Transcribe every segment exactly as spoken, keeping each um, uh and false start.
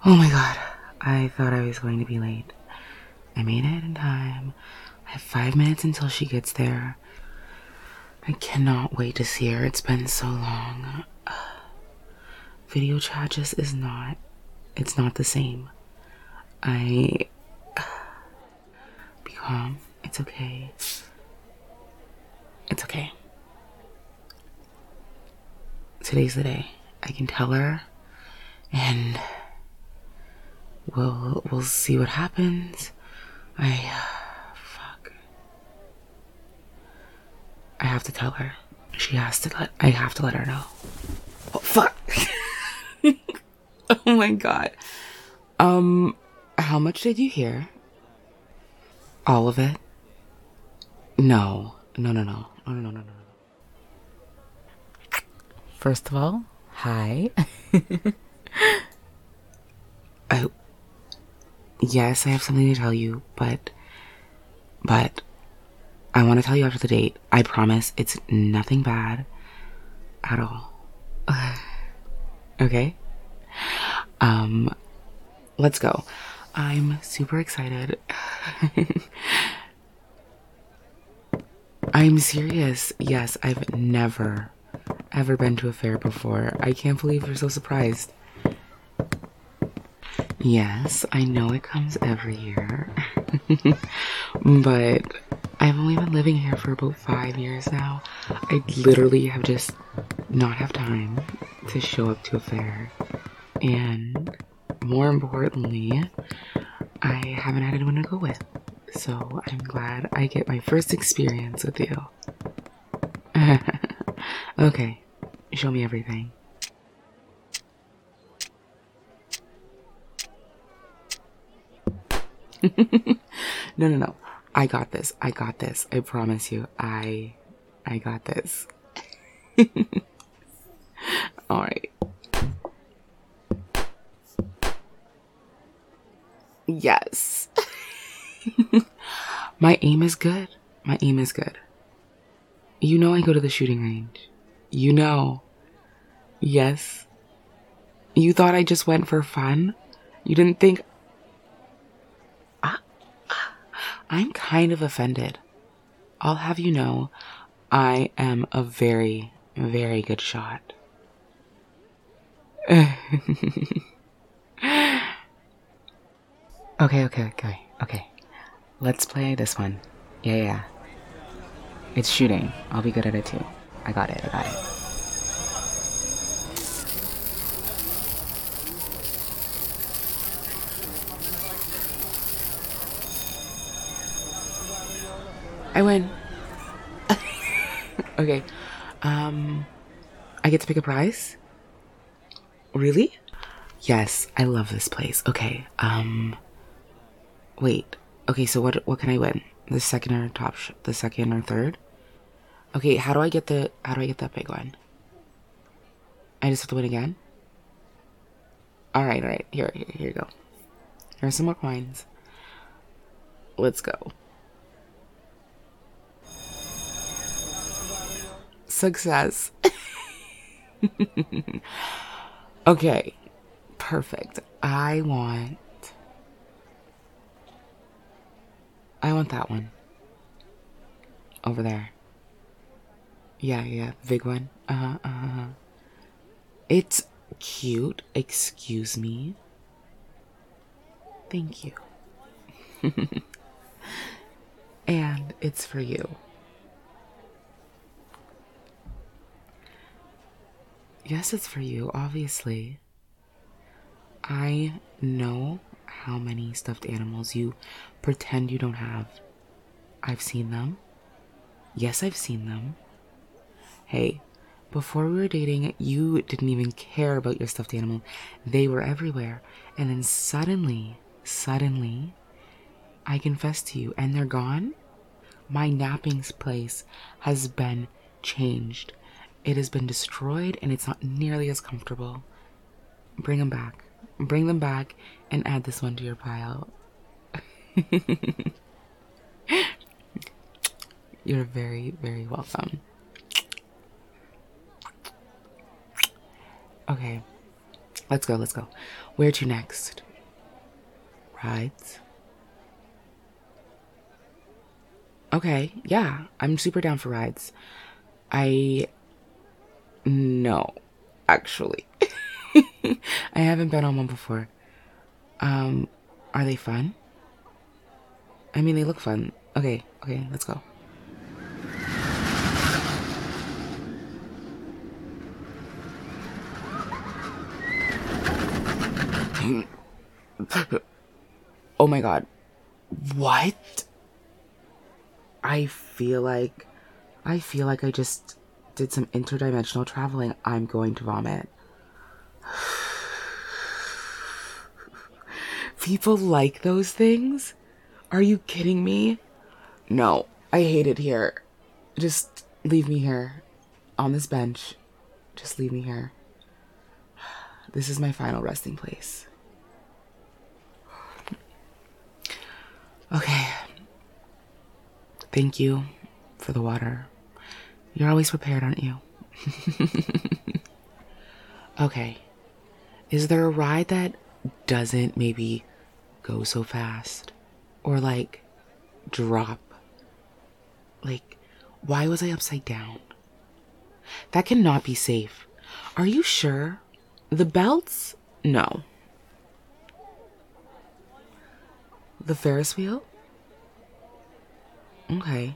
Oh my god, I thought I was going to be late. I made it in time. I have five minutes until she gets there. I cannot wait to see her. It's been so long. Video chat just is not, it's not the same. I, be calm. It's okay. It's okay. Today's the day. I can tell her, and we'll we'll see what happens. I uh, fuck. I have to tell her. She has to let. I have to let her know. Oh fuck. Oh my god. Um, how much did you hear? All of it? No. No, no, no. No, no, no, no, no. First of all, hi. I, yes, I have something to tell you, but, but, I want to tell you after the date. I promise it's nothing bad at all. Okay? Um, let's go. I'm super excited. I'm serious. Yes, I've never, ever been to a fair before. I can't believe you're so surprised. Yes, I know it comes every year. But I've only been living here for about five years now. I literally have just not have time to show up to a fair. And more importantly, I haven't had anyone to go with. So I'm glad I get my first experience with you. Okay, show me everything. No, no, no. I got this. I got this. I promise you. I, I got this. All right. Yes. My aim is good. My aim is good. You know I go to the shooting range. You know. Yes. You thought I just went for fun? You didn't think... I'm kind of offended. I'll have you know, I am a very, very good shot. Okay, okay, okay, okay. Let's play this one. Yeah, yeah. It's shooting. I'll be good at it too. I got it, I got it. I win. Okay. Um, I get to pick a prize? Really? Yes, I love this place. Okay, um, wait. Okay, so what what can I win? The second or top, sh the second or third? Okay, how do I get the, how do I get that big one? I just have to win again? Alright, alright, here, here, here you go. Here's some more coins. Let's go. Success. Okay, perfect. I want... I want that one. Over there. Yeah, yeah, big one. Uh-huh, uh-huh. It's cute. Excuse me. Thank you. And it's for you. Yes, it's for you, obviously. I know how many stuffed animals you pretend you don't have. I've seen them. Yes, I've seen them. Hey, before we were dating, you didn't even care about your stuffed animal. They were everywhere. And then suddenly, suddenly, I confess to you, and they're gone? My napping place has been changed. It has been destroyed, and it's not nearly as comfortable. Bring them back. Bring them back, and add this one to your pile. You're very, very welcome. Okay. Let's go, let's go. Where to next? Rides? Okay, yeah, I'm super down for rides. I... No, actually. I haven't been on one before. Um, are they fun? I mean, they look fun. Okay, okay, let's go. Oh my god. What? I feel like I feel like I just did some interdimensional traveling. I'm going to vomit. People like those things? Are you kidding me? No, I hate it here. Just leave me here on this bench. Just leave me here. This is my final resting place. Okay. Thank you for the water. You're always prepared, aren't you? Okay. Is there a ride that doesn't maybe go so fast? Or like drop? Like, why was I upside down? That cannot be safe. Are you sure? The belts? No. The Ferris wheel? Okay.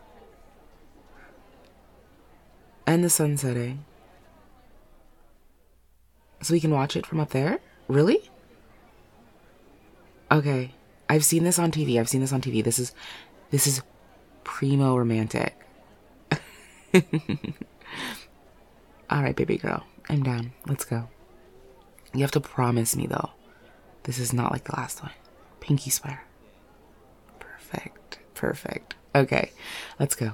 And the sun setting. So we can watch it from up there? Really? Okay. I've seen this on T V. I've seen this on T V. This is this is primo romantic. Alright, baby girl. I'm down. Let's go. You have to promise me though. This is not like the last one. Pinky swear. Perfect. Perfect. Okay. Let's go.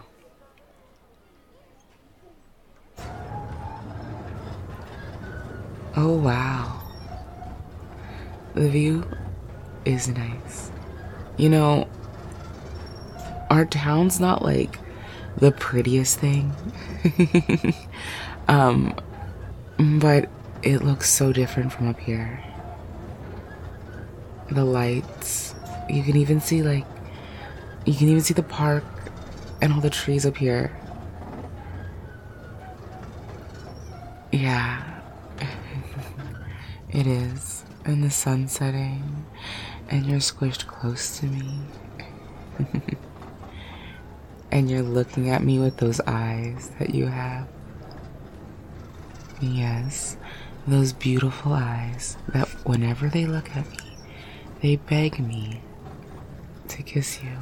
Oh wow. The view is nice. You know, our town's not like the prettiest thing. um, but it looks so different from up here. The lights. You can even see like, you can even see the park and all the trees up here. Yeah. It is. And the sun setting. And you're squished close to me. And you're looking at me with those eyes that you have. Yes, those beautiful eyes that whenever they look at me, they beg me to kiss you.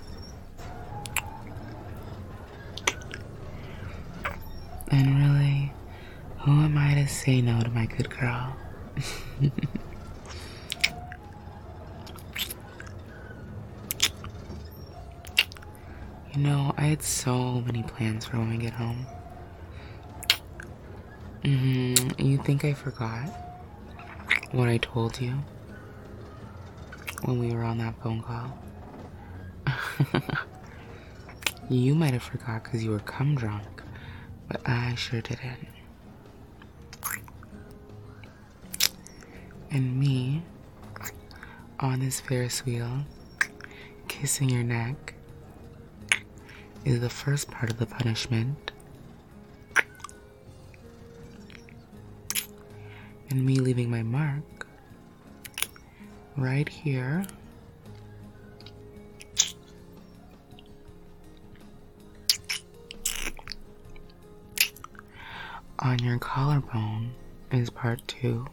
And really, who am I to say no to my good girl? You know, I had so many plans for when we get home. Mm-hmm. You think I forgot what I told you when we were on that phone call? You might have forgot because you were cum drunk, but I sure didn't. And me, on this Ferris wheel, kissing your neck, is the first part of the punishment. And me leaving my mark right here on your collarbone is part two.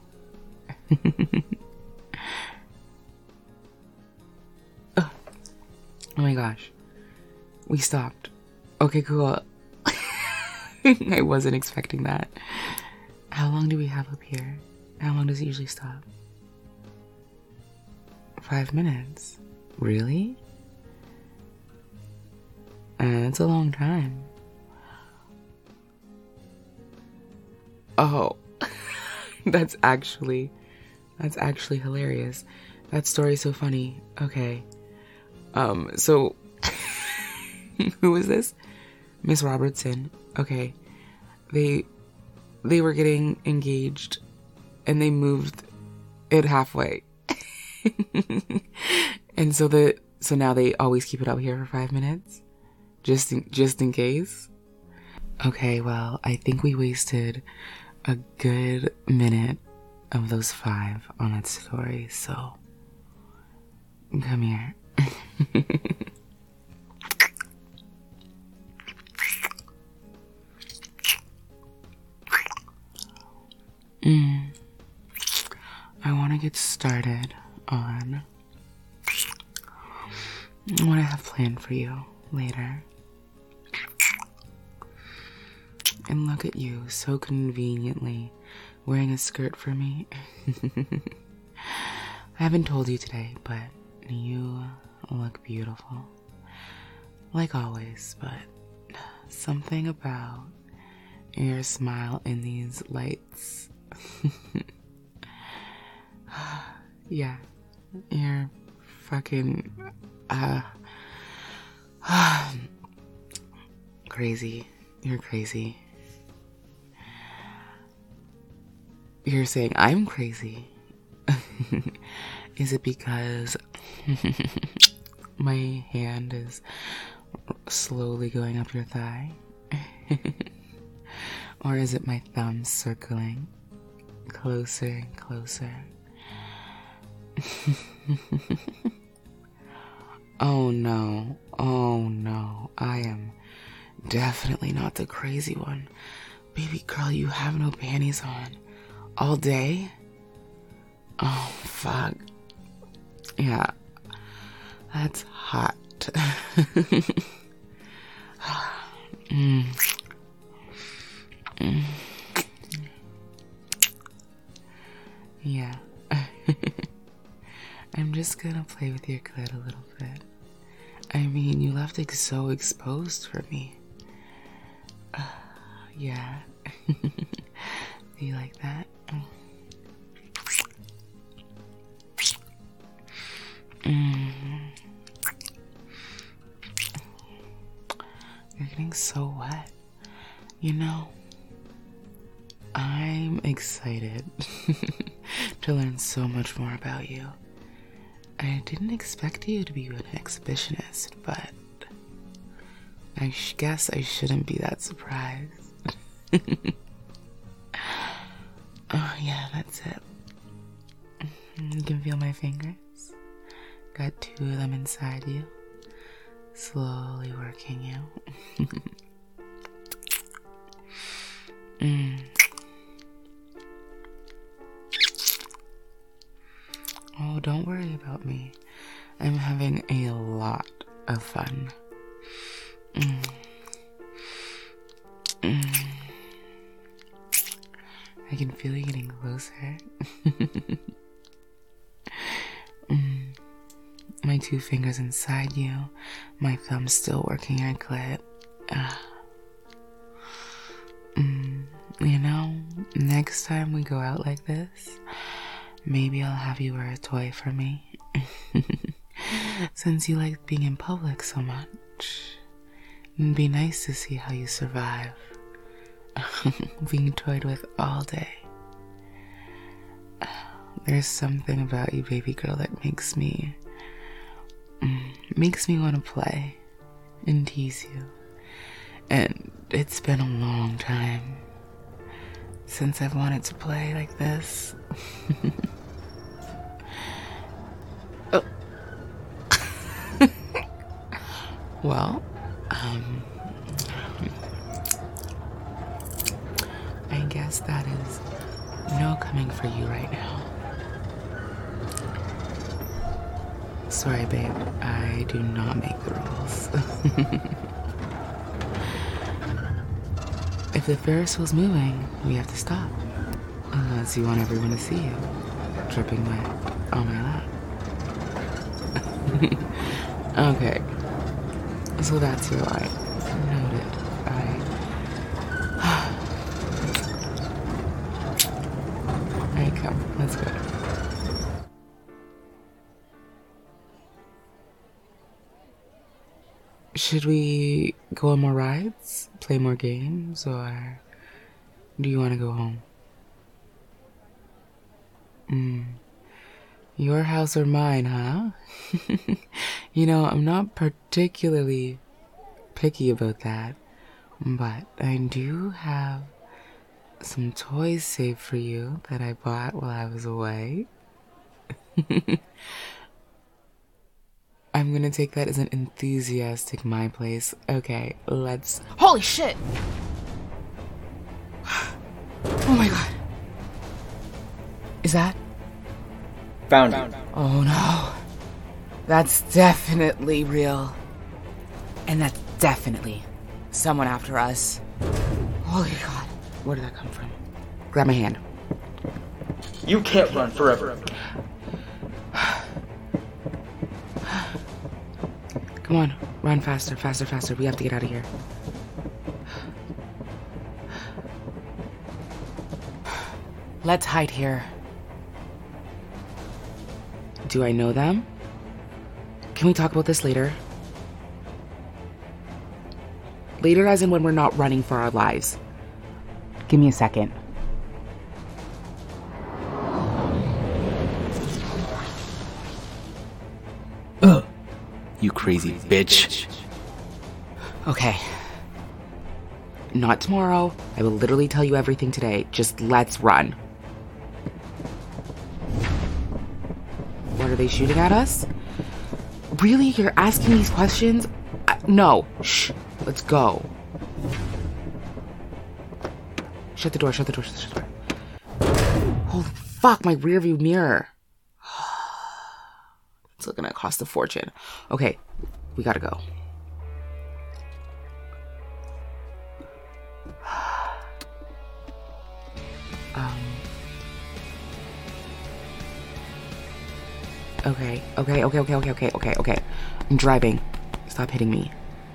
Oh my gosh. We stopped. Okay, cool. I wasn't expecting that. How long do we have up here? How long does it usually stop? Five minutes. Really? Uh, that's a long time. Oh. That's actually... That's actually hilarious. That story's so funny. Okay. Um, so... Who is this? Miss Robertson. Okay. They... They were getting engaged and they moved it halfway. And so the so now they always keep it up here for five minutes, just in, just in case. Okay, well, I think we wasted a good minute of those five on that story, so come here. mm. I want to get started on what I have planned for you later. And look at you, so conveniently wearing a skirt for me. I haven't told you today, but you look beautiful. Like always, but something about your smile in these lights. Yeah, you're fucking uh, crazy. You're crazy. You're saying I'm crazy. Is it because my hand is slowly going up your thigh? Or is it my thumb circling closer and closer? Oh no, oh no, I am definitely not the crazy one. Baby girl, you have no panties on. All day? Oh, fuck. Yeah, that's hot. mm. Mm. Yeah. I'm just gonna play with your clit a little bit. I mean, you left it so exposed for me. Uh, yeah. Do you like that? Mm. You're getting so wet. You know, I'm excited to learn so much more about you. I didn't expect you to be an exhibitionist, but I sh- guess I shouldn't be that surprised. Oh yeah, that's it. You can feel my fingers. Got two of them inside you. Slowly working you. mm. Oh, don't worry about me. I'm having a lot of fun. Mm. Mm. I can feel you getting closer. mm. My two fingers inside you. My thumb still working your clit. Uh. Mm. You know, next time we go out like this, maybe I'll have you wear a toy for me. Since you like being in public so much. It'd be nice to see how you survive. Being toyed with all day. There's something about you, baby girl, that makes me makes me want to play and tease you. And it's been a long time since I've wanted to play like this. Oh. Well, um, I guess that is no coming for you right now. Sorry, babe, I do not make the rules. If the Ferris wheel's moving, we have to stop. Unless you want everyone to see you dripping wet on my lap. Okay, so that's your line. Noted. I... Alright, come, let's go. Should we go on more rides? Play more games? Or do you want to go home? Mm. Your house or mine, huh? You know, I'm not particularly picky about that, but I do have some toys saved for you that I bought while I was away. I'm gonna take that as an enthusiastic my place. Okay, let's. Holy shit! Oh my god. Is that? Found it. Oh no. That's definitely real. And that's definitely someone after us. Holy god. Where did that come from? Grab my hand. You can't run forever. Come on, run faster, faster, faster. We have to get out of here. Let's hide here. Do I know them? Can we talk about this later? Later as in when we're not running for our lives. Give me a second. Ugh. You crazy bitch. Okay. Not tomorrow. I will literally tell you everything today. Just let's run. What are they shooting at us? Really? You're asking these questions? I, no. Shh. Let's go. Shut the door, shut the door, shut the door. Holy fuck, my rearview mirror. It's gonna cost a fortune. Okay, we gotta go. Um. Okay, okay, okay, okay, okay, okay, okay, okay. I'm driving. Stop hitting me.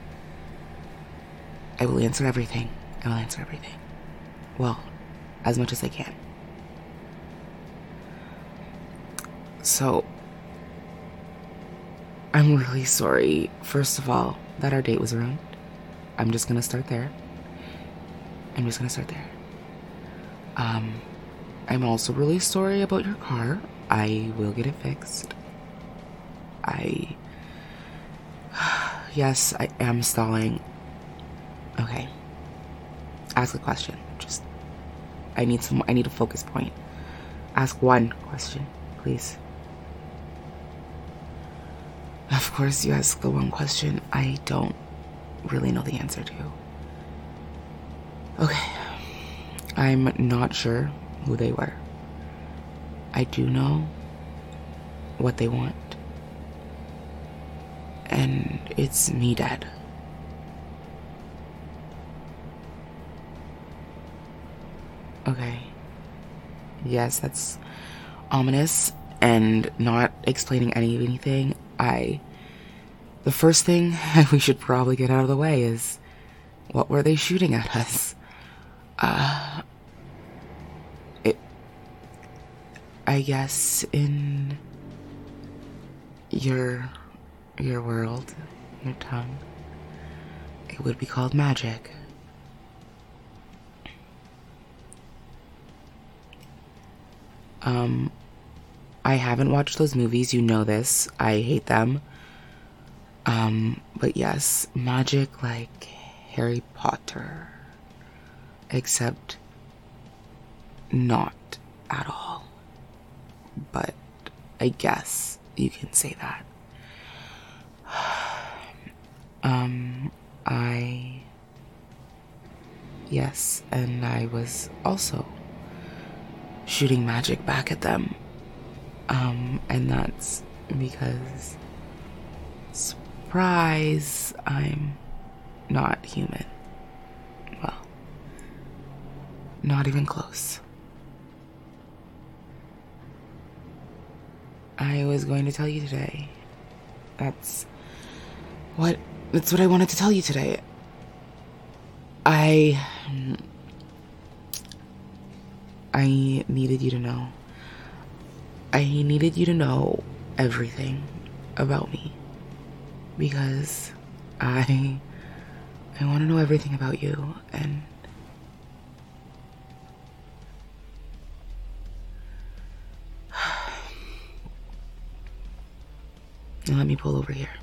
I will answer everything. I will answer everything. Well, as much as I can. So, I'm really sorry, first of all, that our date was ruined. I'm just gonna start there. I'm just gonna start there. Um, I'm also really sorry about your car. I will get it fixed. I... Yes, I am stalling. Okay. Ask a question. Just... I need some... I need a focus point. Ask one question, please. Of course, you ask the one question I don't really know the answer to. Okay. I'm not sure who they were. I do know what they want. And it's me dead. Okay. Yes, that's ominous and not explaining any anything. I... The first thing we should probably get out of the way is, what were they shooting at us? Uh... It... I guess in... Your... Your world, your tongue, it would be called magic. Um... I haven't watched those movies, you know this. I hate them. Um, but yes, magic like Harry Potter. Except not at all. But I guess you can say that. Um, I... Yes, and I was also shooting magic back at them. Um, and that's because, surprise, I'm not human. Well, not even close. I was going to tell you today. That's what, that's what I wanted to tell you today. I, I needed you to know. I needed you to know everything about me because I I want to know everything about you, and let me pull over here.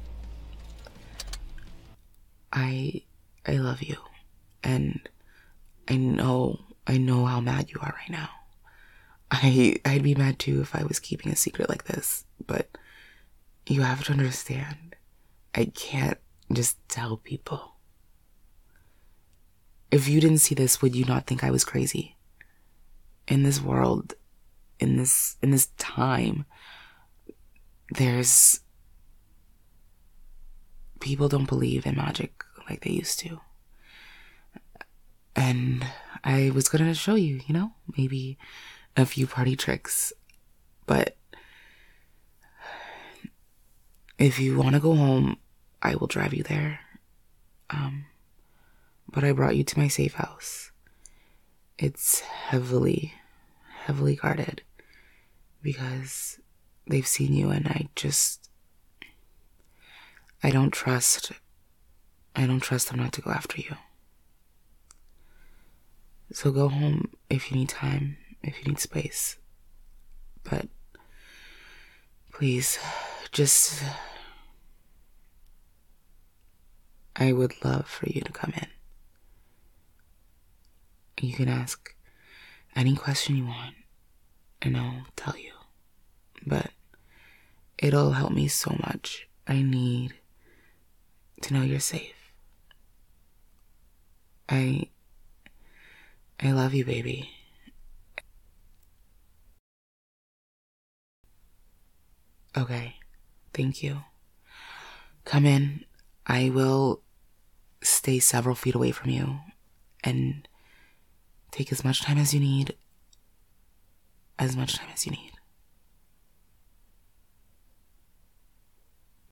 I I love you, and I know I know how mad you are right now. I I'd be mad too if I was keeping a secret like this, but you have to understand, I can't just tell people. If you didn't see this, would you not think I was crazy? In this world, in this in this time, there's people don't believe in magic like they used to. And I was gonna show you, you know, maybe a few party tricks. But if you want to go home, I will drive you there. Um, but I brought you to my safe house. It's heavily, heavily guarded because they've seen you, and I just, I don't trust, I don't trust them not to go after you. So go home if you need time, if you need space. But please, just, I would love for you to come in. You can ask any question you want, and I'll tell you. But it'll help me so much. I need to know you're safe. I, I love you, baby. Okay, thank you. Come in. I will stay several feet away from you and take as much time as you need. As much time as you need.